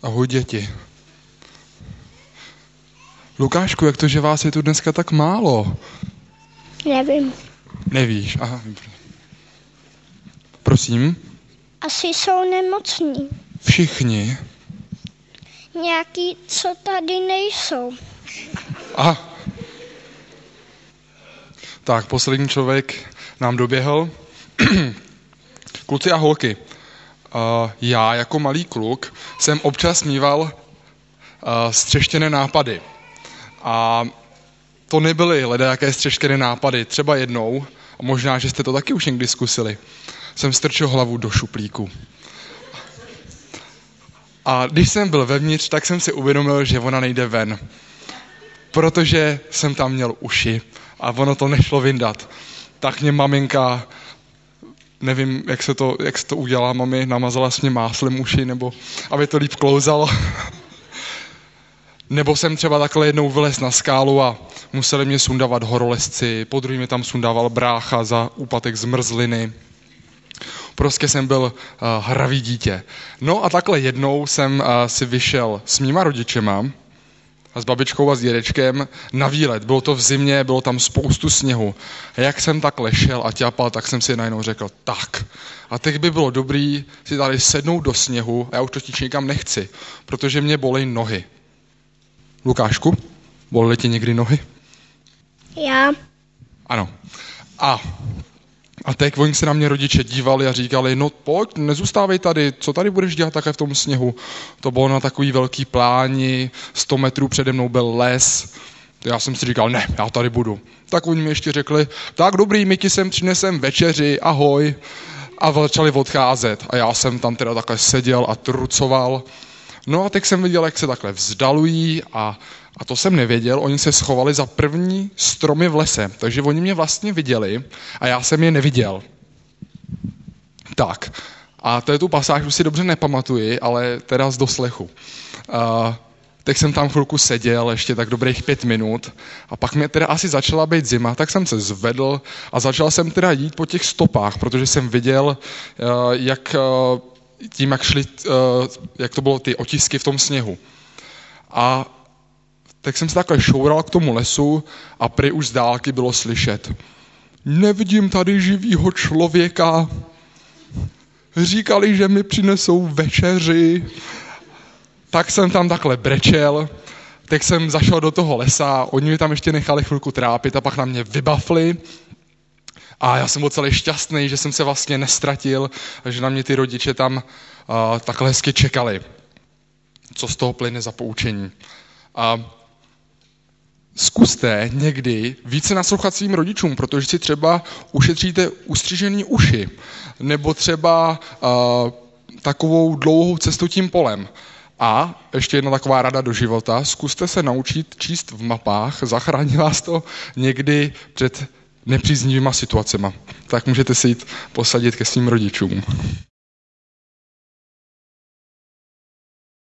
Ahoj děti. Lukášku, jak to, že vás je tu dneska tak málo? Nevím. Nevíš, aha. Prosím? Asi jsou nemocní. Všichni? Nějaký, co tady nejsou. Aha. Tak, poslední člověk nám doběhl. Kluci a holky, já jako malý kluk jsem občas mýval střeštěné nápady. A to nebyly ledajaké střeštěné nápady. Třeba jednou, a možná, že jste to taky už někdy zkusili, jsem strčil hlavu do šuplíku. A když jsem byl vevnitř, tak jsem si uvědomil, že ona nejde ven. Protože jsem tam měl uši a ono to nešlo vyndat. Tak mě maminka, nevím, jak se to udělala, mami, namazala s mě máslem uši, nebo aby to líp klouzalo. Nebo jsem třeba takhle jednou vylez na skálu a museli mě sundávat horolezci, podruhé mě tam sundával brácha za úpadek zmrzliny. Prostě jsem byl hravý dítě. No a takhle jednou jsem si vyšel s mýma rodičema, a s babičkou a s dědečkem na výlet. Bylo to v zimě, bylo tam spoustu sněhu. A jak jsem takhle šel a ťapal, tak jsem si najednou řekl, tak. A teď by bylo dobrý si tady sednout do sněhu a já už totiž nikam nechci, protože mě bolej nohy. Lukášku, bolely ti někdy nohy? Já. Ano. A teď oni se na mě rodiče dívali a říkali, no pojď, nezůstávej tady, co tady budeš dělat také v tom sněhu? To bylo na takový velký pláni, 100 metrů přede mnou byl les. Já jsem si říkal, ne, já tady budu. Tak oni mi ještě řekli, tak dobrý, my ti sem přinesem večeři, ahoj. A začali odcházet. A já jsem tam teda takhle seděl a trucoval. No a teď jsem viděl, jak se takhle vzdalují a to jsem nevěděl, oni se schovali za první stromy v lese, takže oni mě vlastně viděli a já jsem je neviděl. Tak, a tu pasáž už si dobře nepamatuji, ale teda z doslechu. Tak jsem tam chvilku seděl, ještě tak dobrých 5 minut a pak mě teda asi začala být zima, tak jsem se zvedl a začal jsem teda jít po těch stopách, protože jsem viděl, jak šli, jak to bylo ty otisky v tom sněhu. A tak jsem se takhle šoural k tomu lesu a prý už z dálky bylo slyšet. Nevidím tady živýho člověka. Říkali, že mi přinesou večeři. Tak jsem tam takhle brečel. Tak jsem zašel do toho lesa, oni mi tam ještě nechali chvilku trápit a pak na mě vybafli. A já jsem byl celý šťastný, že jsem se vlastně nestratil, že na mě ty rodiče tam takhle hezky čekali. Co z toho plyne za poučení. Zkuste někdy více naslouchat svým rodičům, protože si třeba ušetříte ustřižený uši, nebo třeba takovou dlouhou cestu tím polem. A ještě jedna taková rada do života, zkuste se naučit číst v mapách, zachrání vás to někdy před nepříznivýma situacema. Tak můžete si jít posadit ke svým rodičům.